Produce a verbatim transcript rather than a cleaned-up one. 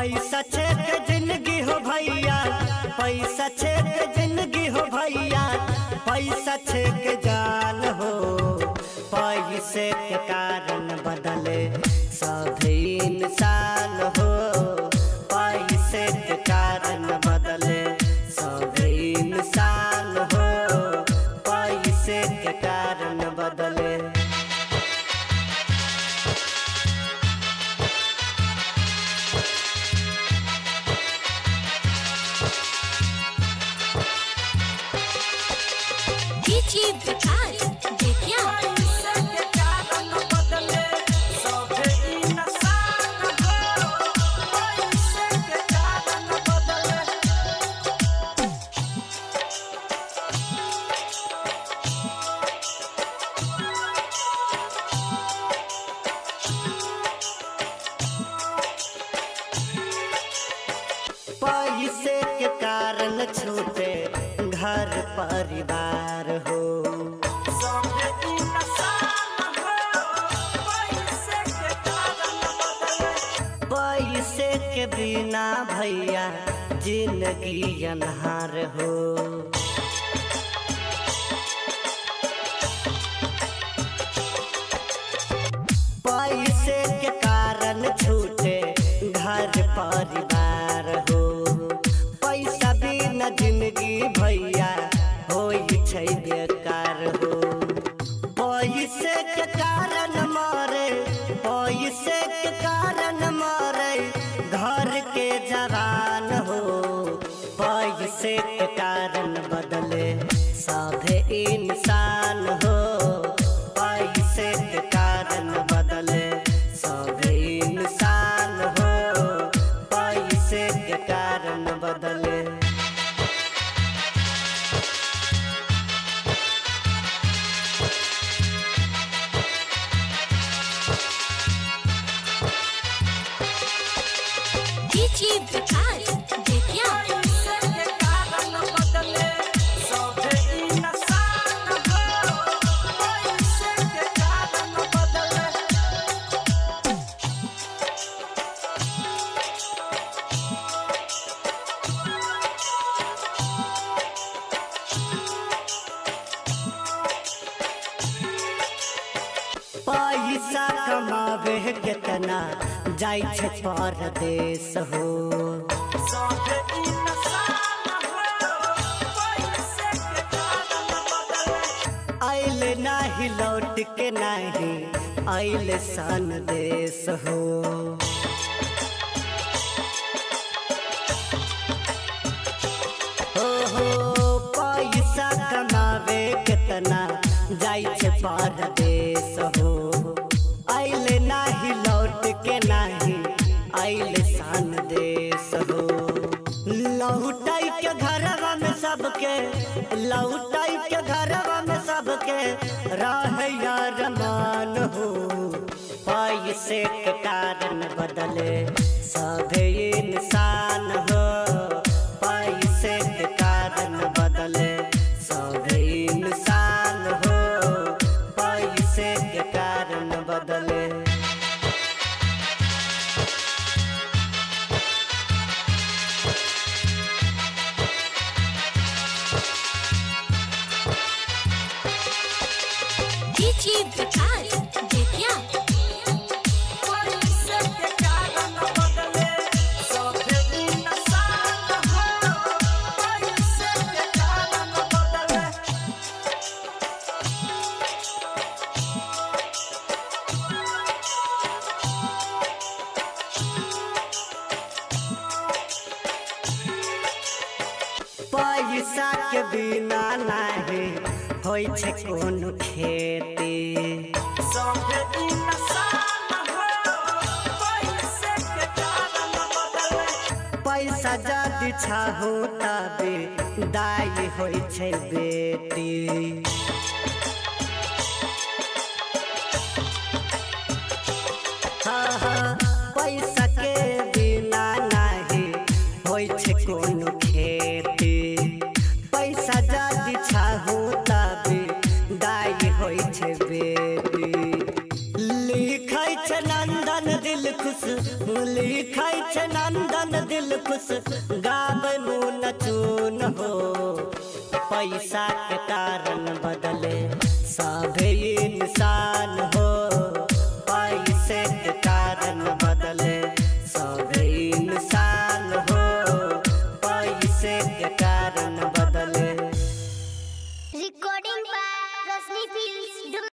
पैसा छे के जिंदगी हो भैया, पैसा छे के जिंदगी हो भैया, पैसा छे के जान हो। पैसे के कारण बदले सब इंसान हो, पैसे के कारण बदले सब इंसान हो, पैसे के कारण बदले। पैसे के कारण छूटे घर परिवार हो, पैसे के बिना भैया जिंदगी अन्हार हो। पैसे के कारण छूटे घर परिवार हो, पैसा बिना जिंदगी भैया होई छै बेकार हो। पैसे के कारण मरे, पैसे के कारण मरे घर के जवान हो, पैसे के कारण बदले सब इंसान हो, पैसे के कारण बदले सब इंसान हो, पैसे के कारण बदले। पैसा कमावे केतना जाय छै परदेश हो, आइल नाही लौट के नाही आइल सन देश हो। हो हो पैसा कमावे केतना जाय छै परदेश हो, आइल नाही लौट के नाही आइल सन देश हो। लौटाई के घरवा में सबके, लौटाई के घरवा में सबके रह यार मान हो, पैसे के कारण बदले सब इंसान हो, पैसे के कारण बदले सब इंसान हो, पैसे के कारण बदले। पैसा के बिना नहीं होई छै कोनो खेती, पैसा जदि चाहो तबे दाई होई छै बेटी। हाँ हाँ पैसा के बिना नहीं होई छै कोनो खेती, पैसा जदि चाहो तबे दाई होई छै बेटी। लिखै छै नंदन दिल खुश लिखाई छे नंदन दिल खुश गावे मुन चून हो पैसा के कारण बदले सभे इंसान हो पैसे के कारण बदले सभे इंसान हो पैसे के कारण बदले। Recording by Rosni Films.